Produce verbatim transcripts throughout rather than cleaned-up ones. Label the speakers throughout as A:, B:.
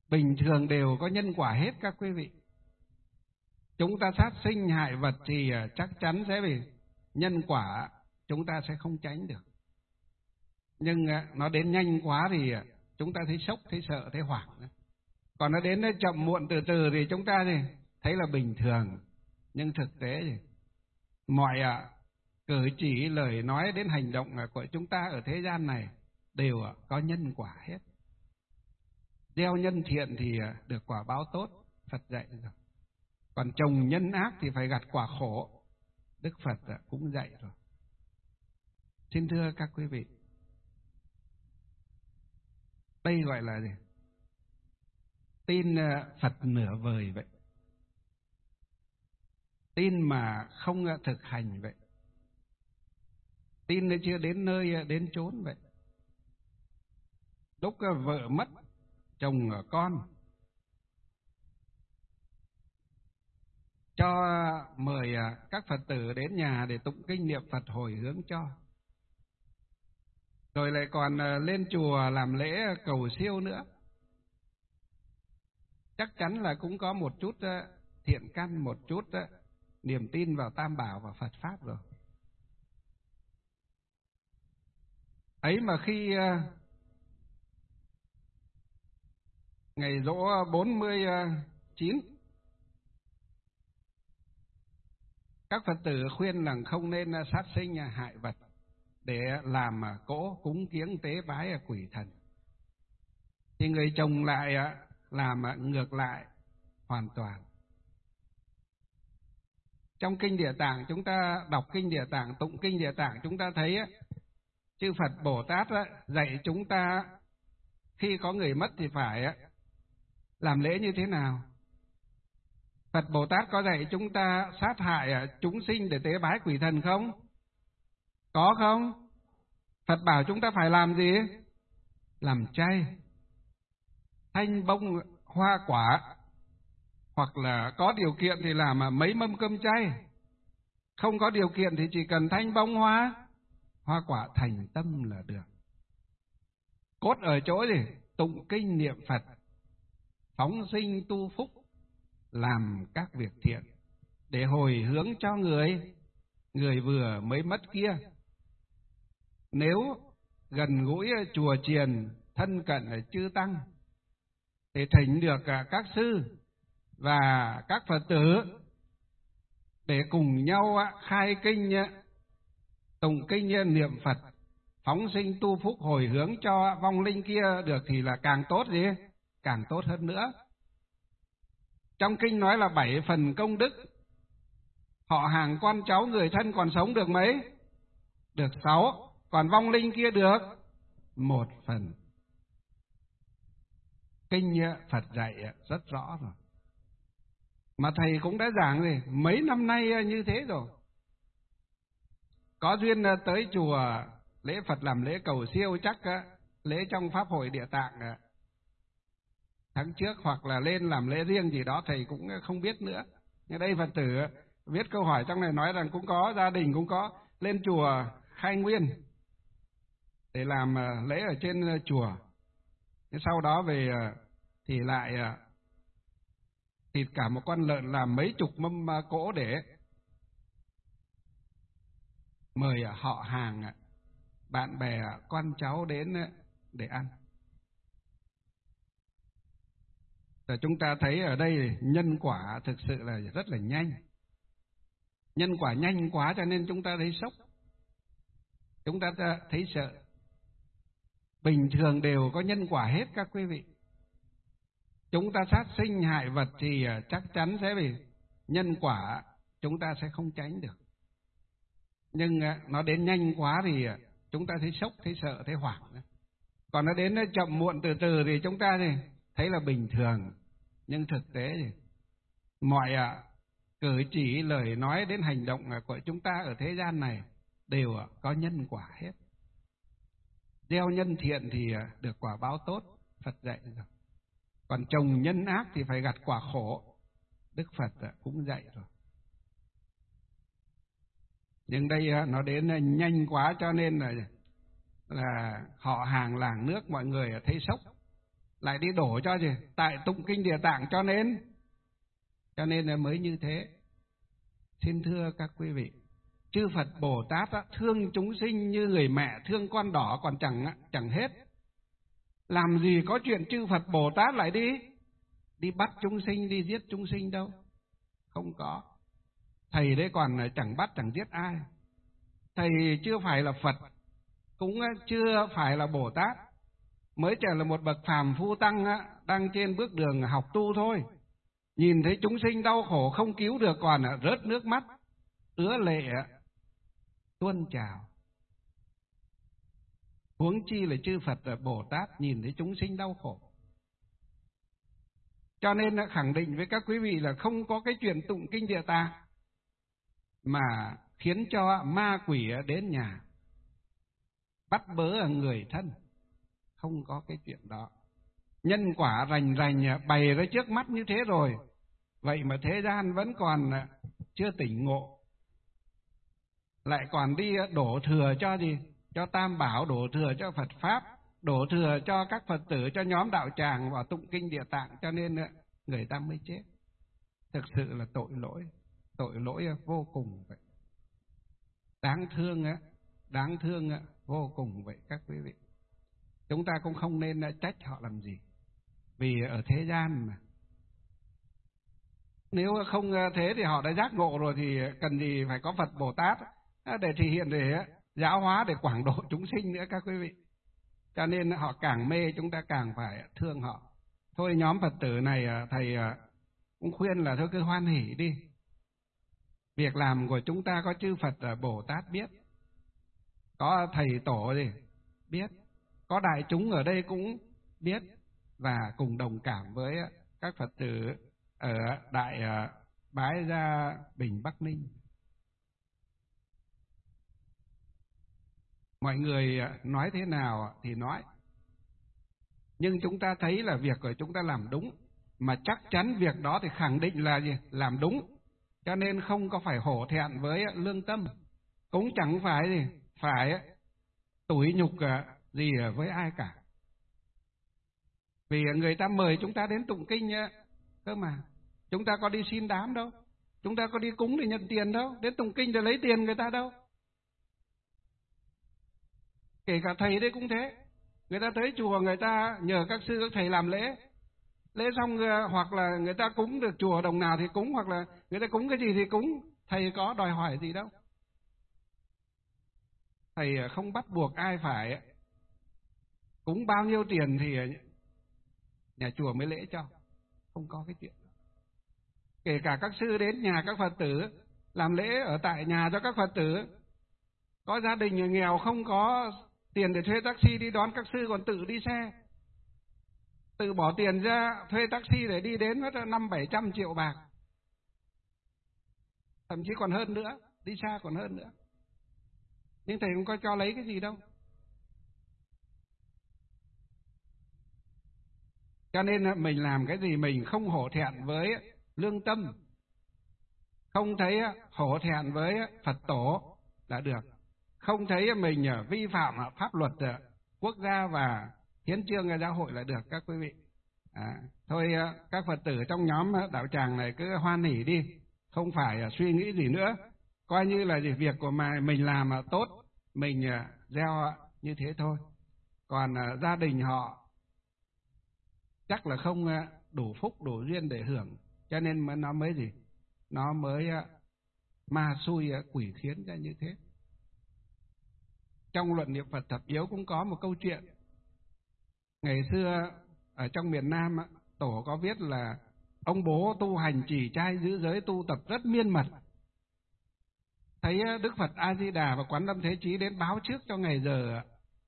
A: bình thường đều có nhân quả hết các quý vị. Chúng ta sát sinh hại vật thì chắc chắn sẽ bị nhân quả, chúng ta sẽ không tránh được. Nhưng nó đến nhanh quá thì chúng ta thấy sốc, thấy sợ, thấy hoảng. Còn nó đến chậm muộn từ từ thì chúng ta thì thấy là bình thường. Nhưng thực tế thì mọi cử chỉ, lời nói đến hành động của chúng ta ở thế gian này đều có nhân quả hết. Gieo nhân thiện thì được quả báo tốt, Phật dạy rồi. Còn trồng nhân ác thì phải gặt quả khổ, Đức Phật cũng dạy rồi. Xin thưa các quý vị, đây gọi là gì? Tin Phật nửa vời vậy. Tin mà không thực hành vậy. Tin chưa đến nơi đến chốn vậy. Lúc vợ mất, chồng con, cho mời các Phật tử đến nhà để tụng kinh niệm Phật hồi hướng cho. Rồi lại còn lên chùa làm lễ cầu siêu nữa. Chắc chắn là cũng có một chút thiện căn, một chút niềm tin vào Tam Bảo và Phật Pháp rồi. Ấy mà khi ngày giỗ bốn mươi chín, các Phật tử khuyên rằng không nên sát sinh hại vật để làm cỗ cúng kiếng tế bái quỷ thần. Thì người chồng lại làm ngược lại hoàn toàn. Trong Kinh Địa Tạng, chúng ta đọc Kinh Địa Tạng, tụng Kinh Địa Tạng, chúng ta thấy chư Phật Bồ Tát dạy chúng ta khi có người mất thì phải làm lễ như thế nào. Phật Bồ Tát có dạy chúng ta sát hại chúng sinh để tế bái quỷ thần không? Có không? Phật bảo chúng ta phải làm gì? Làm chay, thanh bông hoa quả, hoặc là có điều kiện thì làm mấy mâm cơm chay. Không có điều kiện thì chỉ cần thanh bông hoa, hoa quả, thành tâm là được. Cốt ở chỗ gì? Tụng kinh niệm Phật, phóng sinh tu phúc, làm các việc thiện để hồi hướng cho người người vừa mới mất kia. Nếu gần gũi chùa chiền, thân cận chư tăng thì thỉnh được các sư và các Phật tử để cùng nhau khai kinh, tụng kinh niệm Phật, phóng sinh tu phúc, hồi hướng cho vong linh kia được thì là càng tốt gì? Càng tốt hơn nữa. Trong kinh nói là bảy phần công đức. Họ hàng con cháu người thân còn sống được mấy? Được sáu. Còn vong linh kia được một phần. Kinh Phật dạy rất rõ rồi. Mà thầy cũng đã giảng rồi, mấy năm nay như thế rồi. Có duyên tới chùa lễ Phật làm lễ cầu siêu, chắc lễ trong Pháp hội Địa Tạng tháng trước, hoặc là lên làm lễ riêng gì đó thầy cũng không biết nữa. Nhưng đây Phật tử viết câu hỏi trong này nói rằng cũng có gia đình cũng có lên chùa khai nguyên để làm lễ ở trên chùa. Sau đó về thì lại thịt cả một con lợn làm mấy chục mâm cỗ để mời họ hàng, bạn bè, con cháu đến để ăn. Rồi chúng ta thấy ở đây nhân quả thực sự là rất là nhanh. Nhân quả nhanh quá cho nên chúng ta thấy sốc, chúng ta thấy sợ. Bình thường đều có nhân quả hết các quý vị. Chúng ta sát sinh hại vật thì chắc chắn sẽ bị nhân quả, chúng ta sẽ không tránh được. Nhưng nó đến nhanh quá thì chúng ta thấy sốc, thấy sợ, thấy hoảng. Còn nó đến chậm muộn từ từ thì chúng ta thì thấy là bình thường. Nhưng thực tế thì mọi cử chỉ, lời nói đến hành động của chúng ta ở thế gian này đều có nhân quả hết. Gieo nhân thiện thì được quả báo tốt, Phật dạy rồi. Còn trồng nhân ác thì phải gặt quả khổ, Đức Phật cũng dạy rồi. Nhưng đây nó đến nhanh quá cho nên là, là họ hàng làng nước mọi người thấy sốc. lại đi đổ cho gì? Tại tụng kinh Địa Tạng cho nên cho nên là mới như thế. Xin thưa các quý vị, chư Phật Bồ Tát thương chúng sinh như người mẹ thương con đỏ còn chẳng chẳng hết. Làm gì có chuyện chư Phật Bồ Tát lại đi đi bắt chúng sinh, đi giết chúng sinh đâu. Không có. Thầy đấy còn chẳng bắt chẳng giết ai. Thầy chưa phải là Phật, cũng chưa phải là Bồ Tát, mới chỉ là một bậc phàm phu tăng đang trên bước đường học tu thôi. Nhìn thấy chúng sinh đau khổ không cứu được còn rớt nước mắt, ứa lệ tuôn trào. Huống chi là chư Phật Bồ Tát nhìn thấy chúng sinh đau khổ. Cho nên khẳng định với các quý vị là không có cái chuyện tụng kinh Địa Tạng mà khiến cho ma quỷ đến nhà bắt bớ người thân. Không có cái chuyện đó. Nhân quả rành rành bày ra trước mắt như thế rồi, vậy mà thế gian vẫn còn chưa tỉnh ngộ, lại còn đi đổ thừa cho gì? Cho Tam Bảo, đổ thừa cho Phật Pháp, đổ thừa cho các Phật tử, cho nhóm đạo tràng vào tụng kinh Địa Tạng, cho nên người ta mới chết. Thực sự là tội lỗi, tội lỗi vô cùng vậy. Đáng thương á, đáng thương vô cùng vậy các quý vị. Chúng ta cũng không nên trách họ làm gì, vì ở thế gian mà. Nếu không thế thì họ đã giác ngộ rồi thì cần gì phải có Phật Bồ Tát để thể hiện, để giáo hóa, để quảng độ chúng sinh nữa các quý vị. Cho nên họ càng mê, chúng ta càng phải thương họ. Thôi nhóm Phật tử này thầy cũng khuyên là thôi cứ hoan hỉ đi. Việc làm của chúng ta có chư Phật Bồ Tát biết, có thầy tổ gì biết, có đại chúng ở đây cũng biết, và cùng đồng cảm với các Phật tử ở Đại Bái Gia Bình Bắc Ninh. Mọi người nói thế nào thì nói, nhưng chúng ta thấy là việc của chúng ta làm đúng, mà chắc chắn việc đó thì khẳng định là gì? Làm đúng. Cho nên không có phải hổ thẹn với lương tâm, cũng chẳng phải gì phải tủi nhục gì với ai cả. Vì người ta mời chúng ta đến tụng kinh cơ mà, chúng ta có đi xin đám đâu, chúng ta có đi cúng để nhận tiền đâu, đến tụng kinh để lấy tiền người ta đâu. Kể cả thầy đấy cũng thế, người ta tới chùa người ta nhờ các sư các thầy làm lễ, lễ xong hoặc là người ta cúng được chùa đồng nào thì cúng, hoặc là người ta cúng cái gì thì cúng, thầy có đòi hỏi gì đâu. Thầy không bắt buộc ai phải cúng bao nhiêu tiền thì nhà chùa mới lễ cho, không có cái chuyện đó. Kể cả các sư đến nhà các Phật tử làm lễ ở tại nhà cho các Phật tử, có gia đình nghèo không có tiền để thuê taxi đi đón các sư, còn tự đi xe, tự bỏ tiền ra thuê taxi để đi đến mất năm bảy trăm triệu bạc, thậm chí còn hơn nữa, đi xa còn hơn nữa. Nhưng thầy không có cho lấy cái gì đâu. Cho nên mình làm cái gì mình không hổ thẹn với lương tâm, không thấy hổ thẹn với Phật tổ là được, không thấy mình vi phạm pháp luật quốc gia và hiến chương giáo hội là được các quý vị. À, thôi các Phật tử trong nhóm đạo tràng này cứ hoan hỉ đi, không phải suy nghĩ gì nữa, coi như là việc của mình làm tốt, mình gieo như thế thôi. Còn gia đình họ chắc là không đủ phúc đủ duyên để hưởng, cho nên nó mới gì, nó mới ma xui quỷ khiến ra như thế. Trong luận niệm Phật thập yếu cũng có một câu chuyện. Ngày xưa ở trong miền Nam, tổ có viết là ông bố tu hành trì trai giữ giới, tu tập rất miên mật. Thấy Đức Phật A Di Đà và Quán Lâm Thế Chí đến báo trước cho ngày giờ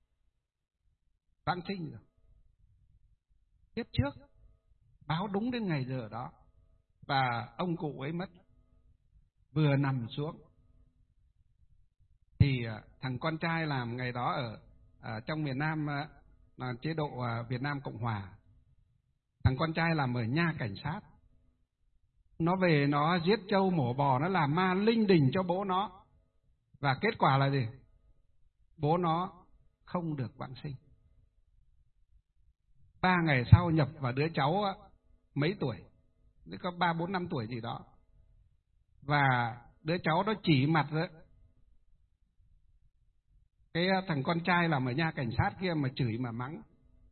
A: vãng sinh rồi, biết trước, báo đúng đến ngày giờ đó, và ông cụ ấy mất. Vừa nằm xuống thì thằng con trai làm ngày đó ở, ở trong miền Nam là chế độ Việt Nam Cộng Hòa, thằng con trai làm ở nha cảnh sát, nó về nó giết trâu mổ bò, nó làm ma linh đình cho bố nó, và kết quả là gì? Bố nó không được vãng sinh. Ba ngày sau nhập vào đứa cháu mấy tuổi, có ba bốn năm tuổi gì đó, và đứa cháu đó chỉ mặt đó, cái thằng con trai làm ở nhà cảnh sát kia mà chửi mà mắng,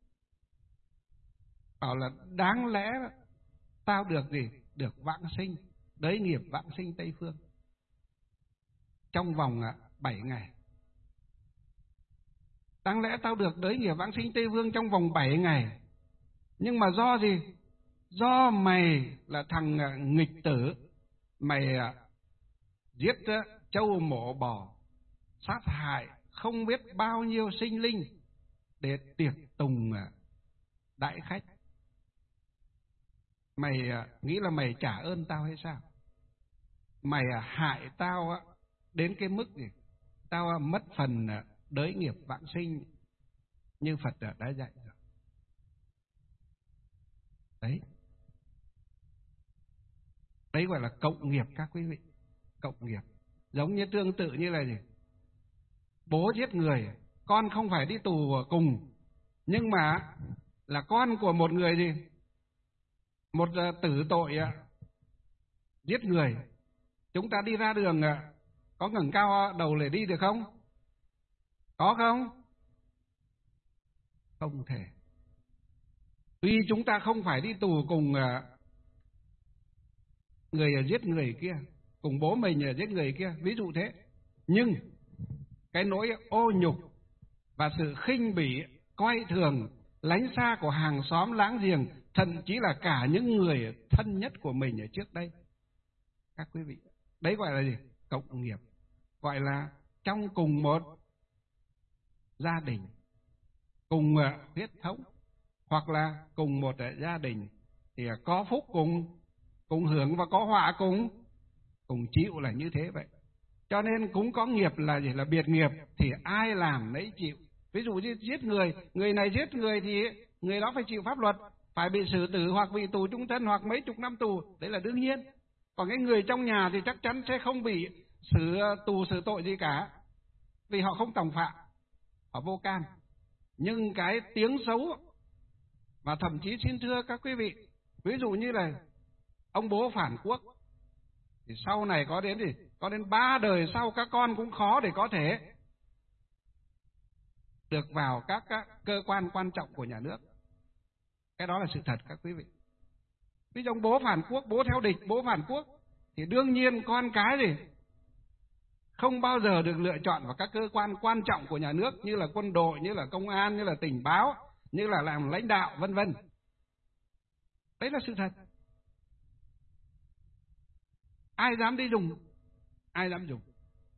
A: bảo là đáng lẽ tao được gì, được vãng sinh, đới nghiệp vãng sinh Tây Phương trong vòng bảy ngày. Đáng lẽ tao được đới nghiệp vãng sinh Tây Phương trong vòng bảy ngày, nhưng mà do gì? Do mày là thằng nghịch tử, mày giết trâu mổ bò, sát hại không biết bao nhiêu sinh linh để tiệc tùng đại khách. Mày nghĩ là mày trả ơn tao hay sao? Mày hại tao đến cái mức gì? Tao mất phần đới nghiệp vãng sinh như Phật đã dạy rồi. Đấy. Đấy gọi là cộng nghiệp các quý vị. Cộng nghiệp. Giống như tương tự như là gì? Bố giết người, con không phải đi tù cùng, nhưng mà là con của một người gì? Một tử tội giết người. Chúng ta đi ra đường có ngẩng cao đầu để đi được không? Có không? Không thể. Tuy chúng ta không phải đi tù cùng người giết người kia, cùng bố mình giết người kia, ví dụ thế, nhưng cái nỗi ô nhục và sự khinh bỉ, coi thường, lánh xa của hàng xóm láng giềng, thậm chí là cả những người thân nhất của mình ở trước đây, các quý vị, đấy gọi là gì? Cộng nghiệp. Gọi là trong cùng một gia đình, cùng huyết thống, hoặc là cùng một gia đình thì có phúc cùng cùng hưởng và có họa cùng cùng chịu, là như thế vậy. Cho nên cũng có nghiệp là gì? Là biệt nghiệp, thì ai làm nấy chịu. Ví dụ như giết người, người này giết người thì người đó phải chịu pháp luật, phải bị xử tử hoặc bị tù chung thân hoặc mấy chục năm tù, đấy là đương nhiên. Còn cái người trong nhà thì chắc chắn sẽ không bị xử tù xử tội gì cả, vì họ không tòng phạm, họ vô can. Nhưng cái tiếng xấu, và thậm chí xin thưa các quý vị, ví dụ như là ông bố phản quốc, thì sau này có đến gì? Có đến ba đời sau các con cũng khó để có thể được vào các, các cơ quan quan trọng của nhà nước. Cái đó là sự thật các quý vị. Ví dụ ông bố phản quốc, bố theo địch, bố phản quốc, thì đương nhiên con cái gì không bao giờ được lựa chọn vào các cơ quan quan trọng của nhà nước, như là quân đội, như là công an, như là tình báo, như là làm lãnh đạo, vân vân. Đấy là sự thật. Ai dám đi dùng? Ai dám dùng?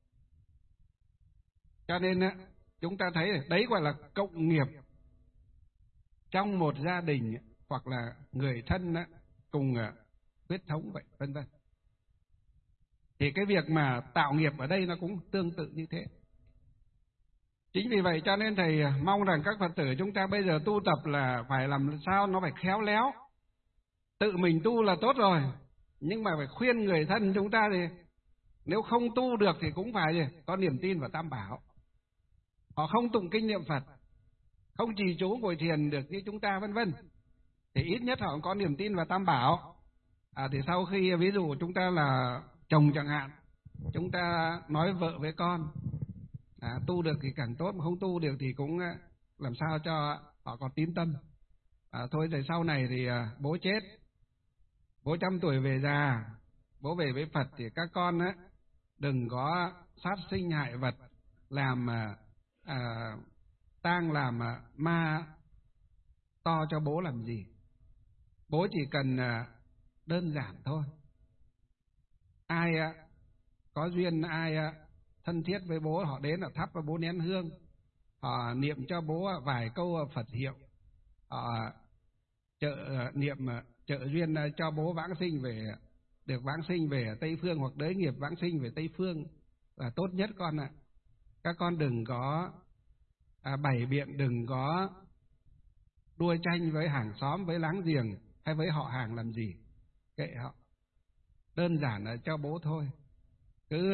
A: Cho nên chúng ta thấy đấy gọi là cộng nghiệp trong một gia đình, hoặc là người thân cùng huyết thống vậy, vân vân. Thì cái việc mà tạo nghiệp ở đây nó cũng tương tự như thế. Chính vì vậy cho nên thầy mong rằng các Phật tử chúng ta bây giờ tu tập là phải làm sao nó phải khéo léo. Tự mình tu là tốt rồi, nhưng mà phải khuyên người thân chúng ta thì nếu không tu được thì cũng phải gì? Có niềm tin vào Tam Bảo. Họ không tụng kinh niệm Phật, không trì chú ngồi thiền được như chúng ta, vân vân, thì ít nhất họ có niềm tin vào Tam Bảo. À, thì sau khi ví dụ chúng ta là chồng chẳng hạn, chúng ta nói vợ với con, à, tu được thì càng tốt, mà không tu được thì cũng làm sao cho họ có tín tâm. À, thôi rồi sau này thì à, bố chết, bố trăm tuổi về già, bố về với Phật, thì các con á đừng có sát sinh hại vật, làm à, tang làm à, ma to cho bố làm gì. Bố chỉ cần à, đơn giản thôi. Ai à, có duyên, ai à, thân thiết với bố, họ đến họ thắp vào bố nén hương, họ niệm cho bố vài câu Phật hiệu, họ trợ niệm trợ duyên cho bố vãng sinh về, được vãng sinh về Tây Phương, hoặc đới nghiệp vãng sinh về Tây Phương là tốt nhất con ạ. À. Các con đừng có à, bày biện, đừng có đua tranh với hàng xóm, với láng giềng hay với họ hàng làm gì, kệ họ. Đơn giản là cho bố thôi. Cứ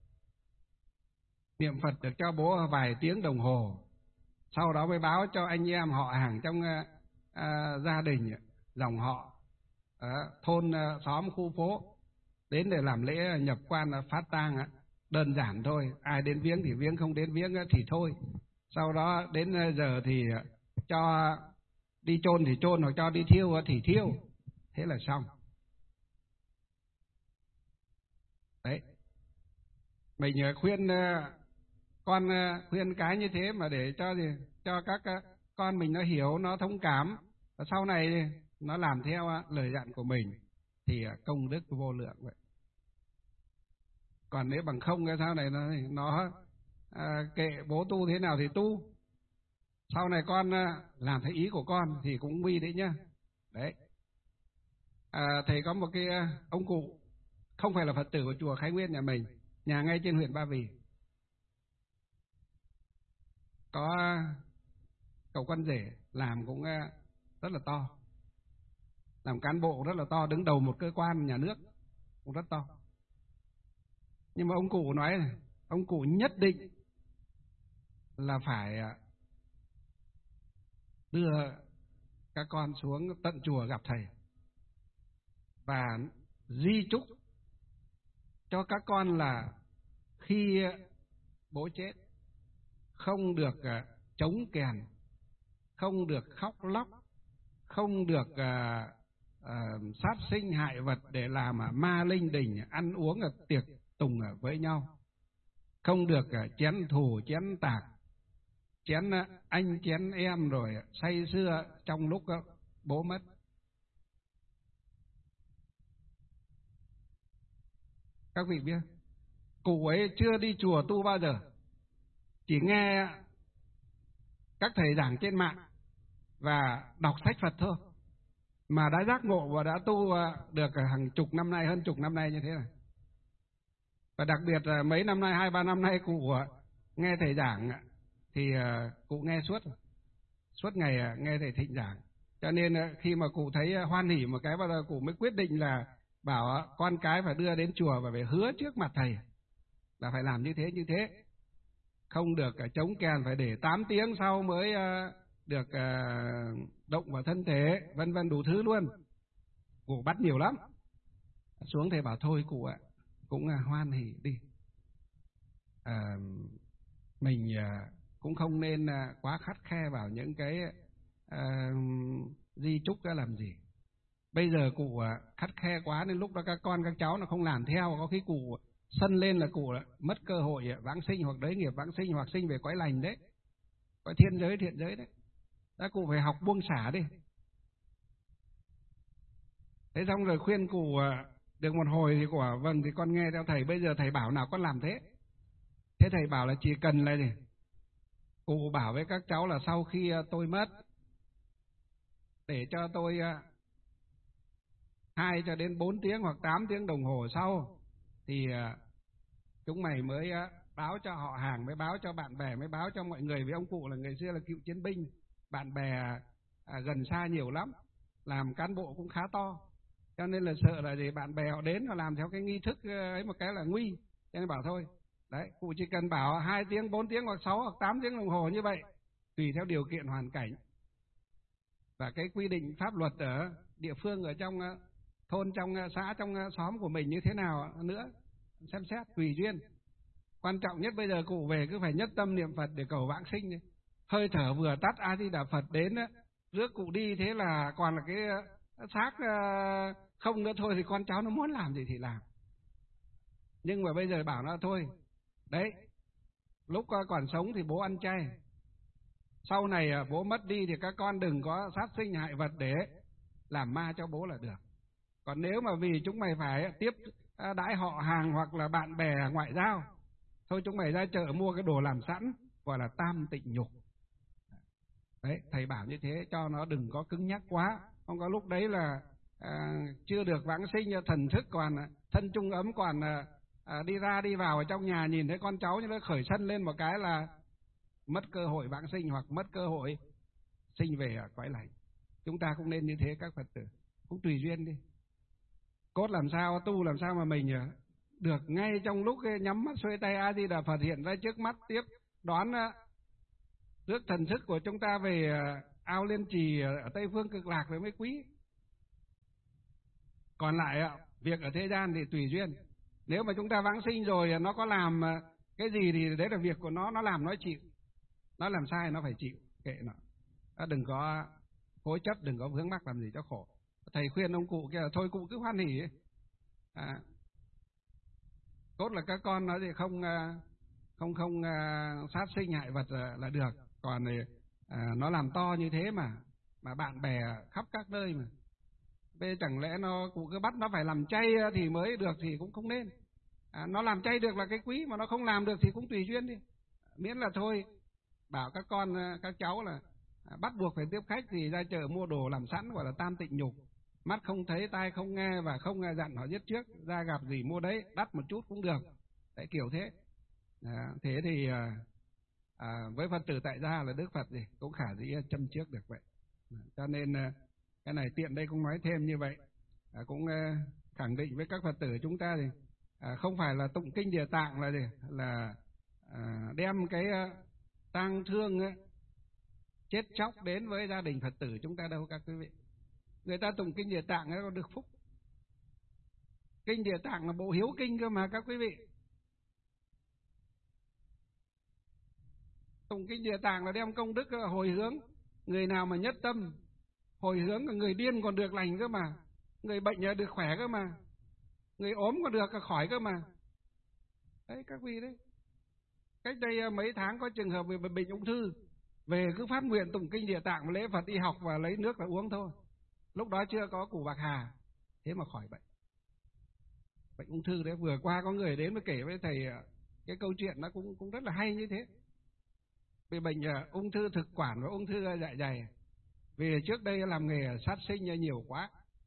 A: niệm Phật được cho bố vài tiếng đồng hồ, sau đó mới báo cho anh em họ hàng trong à, gia đình, dòng họ, à, thôn, à, xóm, khu phố đến để làm lễ nhập quan, à, phát tang, à, đơn giản thôi. Ai đến viếng thì viếng, không đến viếng thì thôi. Sau đó đến giờ thì cho đi chôn thì chôn, hoặc cho đi thiêu thì thiêu, thế là xong. Đấy, mình khuyên con, khuyên cái như thế mà để cho gì, cho các con mình nó hiểu, nó thông cảm, và sau này nó làm theo lời dặn của mình thì công đức vô lượng vậy. Còn nếu bằng không cái sau này nó, nó à, kệ bố tu thế nào thì tu, sau này con làm theo ý của con thì cũng nguy đấy nhá. Đấy, à, thầy có một cái ông cụ không phải là Phật tử của chùa Khai Nguyên nhà mình, nhà ngay trên huyện Ba Vì, có cậu con rể làm cũng rất là to, làm cán bộ rất là to, đứng đầu một cơ quan nhà nước cũng rất to. Nhưng mà ông cụ nói này, ông cụ nhất định là phải đưa các con xuống tận chùa gặp thầy và di chúc cho các con là khi bố chết không được chống kèn, không được khóc lóc, không được uh, uh, sát sinh hại vật để làm ma linh đình, ăn uống ở tiệc tùng với nhau, không được uh, chén thù chén tạc, chén uh, anh chén em rồi say sưa trong lúc uh, bố mất. Các vị biết, cụ ấy chưa đi chùa tu bao giờ, chỉ nghe các thầy giảng trên mạng và đọc sách Phật thôi, mà đã giác ngộ và đã tu được hàng chục năm nay, hơn chục năm nay như thế này. Và đặc biệt là mấy năm nay, hai ba năm nay cụ nghe thầy giảng thì cụ nghe suốt, suốt ngày nghe thầy Thịnh giảng. Cho nên khi mà cụ thấy hoan hỉ một cái, bao giờ cụ mới quyết định là bảo con cái phải đưa đến chùa và phải hứa trước mặt thầy là phải làm như thế như thế, không được chống kèn, phải để tám tiếng sau mới được động vào thân thể, vân vân đủ thứ luôn. Cụ bắt nhiều lắm. Xuống thầy bảo thôi cụ ạ, cũng hoan hỉ đi, à, mình cũng không nên quá khắt khe vào những cái à, di chúc đã làm gì. Bây giờ cụ khắt khe quá nên lúc đó các con các cháu nó không làm theo, có khi cụ sân lên là cụ mất cơ hội vãng sinh, hoặc đới nghiệp vãng sinh, hoặc sinh về cõi lành đấy, cõi thiên giới thiện giới đấy. Đã cụ phải học buông xả đi. Thế xong rồi khuyên cụ được một hồi thì cụ bảo vâng thì con nghe theo thầy, bây giờ thầy bảo nào con làm thế. Thế thầy bảo là chỉ cần là gì, cụ bảo với các cháu là sau khi tôi mất, để cho tôi hai cho đến bốn tiếng hoặc tám tiếng đồng hồ sau thì chúng mày mới báo cho họ hàng, mới báo cho bạn bè, mới báo cho mọi người. Vì ông cụ là người xưa là cựu chiến binh, bạn bè à, gần xa nhiều lắm, làm cán bộ cũng khá to, cho nên là sợ là gì bạn bè họ đến họ làm theo cái nghi thức ấy một cái là nguy, cho nên bảo thôi. Đấy, cụ chỉ cần bảo hai tiếng, bốn tiếng hoặc sáu hoặc tám tiếng đồng hồ như vậy, tùy theo điều kiện hoàn cảnh và cái quy định pháp luật ở địa phương, ở trong thôn, trong xã, trong xóm của mình như thế nào nữa, xem xét tùy duyên. Quan trọng nhất bây giờ cụ về cứ phải nhất tâm niệm Phật để cầu vãng sinh đi. Hơi thở vừa tắt A Di Đà Phật đến rước cụ đi, thế là còn là cái xác không nữa thôi, thì con cháu nó muốn làm gì thì làm. Nhưng mà bây giờ bảo nó thôi, đấy, lúc còn sống thì bố ăn chay, sau này bố mất đi thì các con đừng có sát sinh hại vật để làm ma cho bố là được. Còn nếu mà vì chúng mày phải tiếp đãi họ hàng hoặc là bạn bè ngoại giao, thôi chúng mày ra chợ mua cái đồ làm sẵn, gọi là tam tịnh nhục. Đấy, thầy bảo như thế cho nó đừng có cứng nhắc quá. Không có lúc đấy là à, chưa được vãng sinh, thần thức còn, thân trung ấm còn à, đi ra đi vào ở trong nhà, nhìn thấy con cháu như nó khởi sân lên một cái là mất cơ hội vãng sinh hoặc mất cơ hội sinh về ở cõi lành. Chúng ta cũng nên như thế các Phật tử, cũng tùy duyên đi. Cốt làm sao, tu làm sao mà mình được ngay trong lúc nhắm mắt xuôi tay A Di Đà Phật hiện ra trước mắt, tiếp đón rước thần thức của chúng ta về ao Liên Trì ở Tây Phương Cực Lạc rồi mới quý. Còn lại việc ở thế gian thì tùy duyên. Nếu mà chúng ta vãng sinh rồi nó có làm cái gì thì đấy là việc của nó, nó làm nó chịu. Nó làm sai nó phải chịu, kệ nó. Nó đừng có cố chấp, đừng có vướng mắc làm gì cho khổ. Thầy khuyên ông cụ kia là thôi cụ cứ hoan hỉ ấy. À, tốt là các con nói thì không không không uh, sát sinh hại vật là, là được. Còn uh, nó làm to như thế mà mà bạn bè khắp các nơi mà. Bây chẳng lẽ nó cụ cứ bắt nó phải làm chay thì mới được thì cũng không nên. À, nó làm chay được là cái quý, mà nó không làm được thì cũng tùy duyên đi. Miễn là thôi bảo các con các cháu là à, bắt buộc phải tiếp khách thì ra chợ mua đồ làm sẵn, gọi là tam tịnh nhục. Mắt không thấy, tai không nghe và không dặn họ giết trước, ra gặp gì mua đấy, đắt một chút cũng được. Đấy kiểu thế. À, thế thì à, à, với Phật tử tại gia là Đức Phật gì cũng khả dĩ châm trước được vậy. À, cho nên à, cái này tiện đây cũng nói thêm như vậy. À, cũng à, khẳng định với các Phật tử chúng ta thì à, không phải là tụng kinh Địa Tạng là gì là à, đem cái à, tang thương ấy, chết chóc đến với gia đình Phật tử chúng ta đâu các quý vị. Người ta tụng kinh Địa Tạng nó được phúc. Kinh Địa Tạng là bộ hiếu kinh cơ mà các quý vị. Tụng kinh Địa Tạng là đem công đức hồi hướng. Người nào mà nhất tâm hồi hướng, người điên còn được lành cơ mà, người bệnh được khỏe cơ mà, người ốm còn được khỏi cơ mà. Đấy các vị đấy. Cách đây mấy tháng có trường hợp về bệnh ung thư, về cứ phát nguyện tụng kinh Địa Tạng và lễ Phật y học và lấy nước là uống thôi. Lúc đó chưa có củ bạc hà, thế mà khỏi bệnh. Bệnh ung thư đấy, vừa qua có người đến mới kể với thầy cái câu chuyện nó cũng cũng rất là hay như thế. Vì bệnh uh, ung thư thực quản và ung thư dạ dày. Vì trước đây làm nghề sát sinh nhiều quá,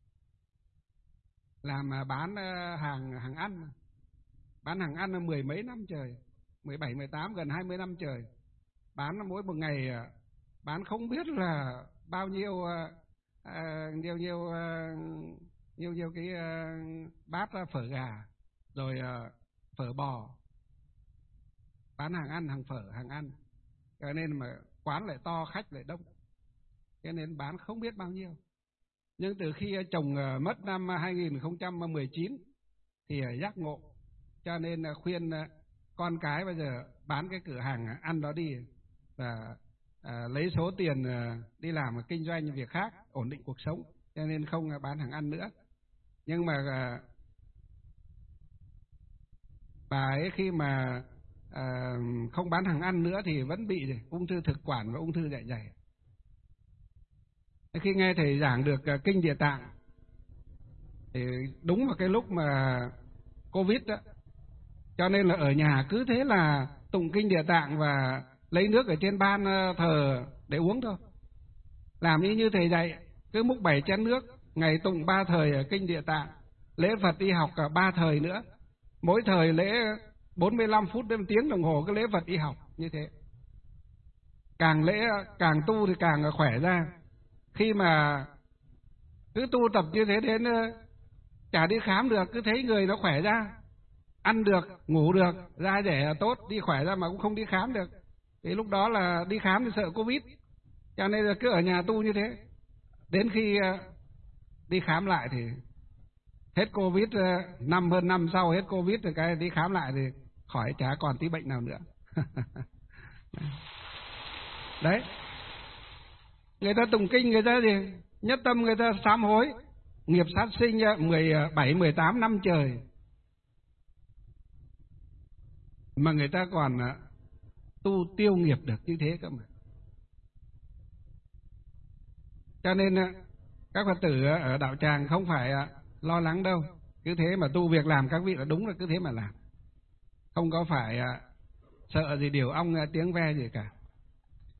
A: làm uh, bán uh, hàng hàng ăn, bán hàng ăn là mười mấy năm trời, mười bảy, mười tám, gần hai mươi năm trời. Bán mỗi một ngày uh, bán không biết là bao nhiêu uh, uh, nhiều nhiều uh, nhiều nhiều cái uh, bát uh, phở gà, rồi uh, phở bò, bán hàng ăn, hàng phở, hàng ăn. Cho nên mà quán lại to, khách lại đông, cho nên bán không biết bao nhiêu. Nhưng từ khi chồng mất năm hai nghìn không trăm mười chín thì giác ngộ, cho nên khuyên con cái bây giờ bán cái cửa hàng ăn đó đi và à, lấy số tiền đi làm kinh doanh việc khác, ổn định cuộc sống, cho nên không bán hàng ăn nữa. Nhưng mà à, bà ấy khi mà À, không bán hàng ăn nữa thì vẫn bị ung thư thực quản và ung thư dạ dày. Khi nghe thầy giảng được uh, kinh Địa Tạng thì đúng vào cái lúc mà Covid đó, cho nên là ở nhà cứ thế là tụng kinh Địa Tạng và lấy nước ở trên ban uh, thờ để uống thôi. Làm như như thầy dạy, cứ múc bảy chén nước, ngày tụng ba thời ở kinh Địa Tạng, lễ Phật y học cả ba thời nữa, mỗi thời lễ bốn mươi lăm phút đến một tiếng đồng hồ cái lễ Phật y học như thế. Càng lễ càng tu thì càng khỏe ra. Khi mà cứ tu tập như thế đến chả đi khám được, cứ thấy người nó khỏe ra, ăn được, ngủ được, da dẻ tốt, đi khỏe ra mà cũng không đi khám được. Thì lúc đó là đi khám thì sợ Covid, cho nên là cứ ở nhà tu như thế. Đến khi đi khám lại thì hết Covid, năm hơn năm sau hết Covid rồi cái đi khám lại thì khỏi, chả còn tí bệnh nào nữa. Đấy. Người ta tụng kinh, người ta gì? Nhất tâm người ta sám hối, nghiệp sát sinh mười bảy, mười tám năm trời. Mà người ta còn tu tiêu nghiệp được như thế cơ mà. Cho nên các Phật tử ở đạo tràng không phải lo lắng đâu. Cứ thế mà tu việc làm các vị là đúng là cứ thế mà làm. Không có phải sợ gì điều ong tiếng ve gì cả.